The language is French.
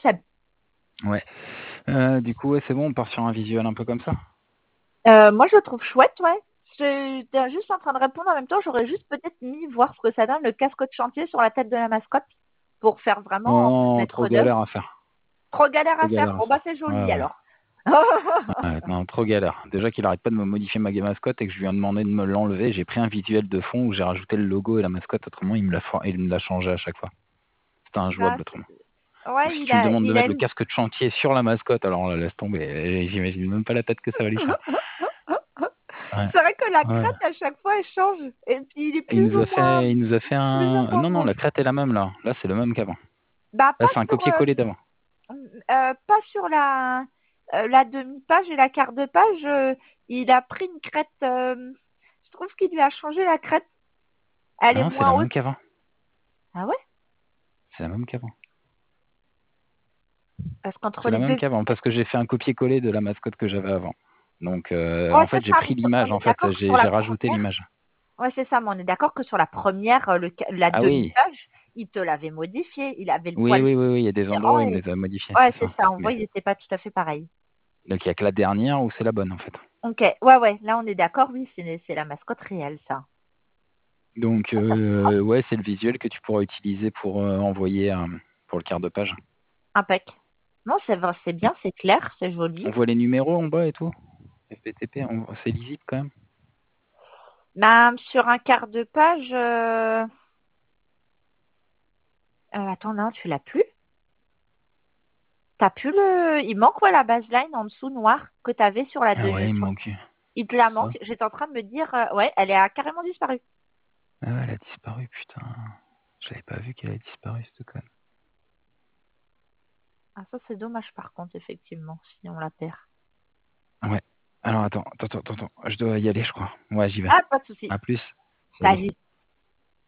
Seb. Ouais. Du coup, ouais, c'est bon, on part sur un visuel un peu comme ça. Moi, je le trouve chouette, ouais. J'étais juste en train de répondre en même temps. J'aurais juste peut-être mis voir ce que ça donne le casque de chantier sur la tête de la mascotte pour faire Oh vraiment non, trop maître d'œuvre. galère à faire. Trop galère Trop à faire. galère à Bon, bah, faire. c'est Ouais, joli ouais. alors. Ouais, non, trop galère. Déjà qu'il arrête pas de me modifier ma mascotte et que je lui ai demandé de me l'enlever, j'ai pris un visuel de fond où j'ai rajouté le logo et la mascotte, autrement il me l'a changé à chaque fois. C'était Bah, injouable autrement. Donc ouais, si tu me demandes de il a mettre le une. casque de chantier sur la mascotte, alors là, laisse tomber. J'imagine même pas la tête que ça va lui faire. Ouais. C'est vrai que la Ouais. crête, à chaque fois, elle change. Et puis, il est Il nous a fait plus ou un. moins Non, non, moche. la crête est la même là. Là, c'est le même qu'avant. Bah, Là, c'est un copier-coller d'avant. pas sur la demi-page et la quart de page. Il a pris une crête. Je trouve qu'il lui a changé la crête. Elle est Non, c'est moins la même haute. qu'avant. Ah ouais? C'est la même qu'avant. Parce qu'entre C'est la les même deux. qu'avant parce que j'ai fait un copier-coller de la mascotte que j'avais avant. Donc, Ouais, en c'est fait, j'ai ça. pris Mais on l'image. En est fait, d'accord que sur j'ai la rajouté première. l'image. Ouais, c'est ça. Mais on est d'accord que sur la première, la Ah oui, demi-page, il te l'avait modifié. Il avait le oui, poil oui, oui, oui. Il y a des différent. endroits où il me Et... les a modifiés, Ouais, c'est c'est ça. ça. On voit, Mais il n'était pas tout à fait pareil. donc, il y a que la dernière où c'est la bonne, en fait. Ok. Ouais, ouais. Là, on est d'accord. Oui, c'est la mascotte réelle, ça. Donc, Ah, ça, c'est propre. ouais, c'est le visuel que tu pourras utiliser pour envoyer pour le quart de page. Impec. Non, c'est vrai, c'est bien, c'est clair, c'est joli. On voit les numéros en bas et tout. FPTP, c'est lisible quand même. Bah, sur un quart de page. Attends, non, tu l'as plus? T'as plus le. Il manque, ouais, la baseline en dessous noire que t'avais sur la Ah deux. ouais, il me manque Il te la ça. manque. J'étais en train de me dire, ouais, elle a carrément disparu. Ah ouais, elle a disparu, putain. J'avais pas vu qu'elle a disparu, cette conne. Ah, ça, c'est dommage, par contre, effectivement, si on la perd. Ouais. Alors attends. Je dois y aller, je crois. Ouais, j'y vais. Ah, pas de souci. À plus. Salut. Salut.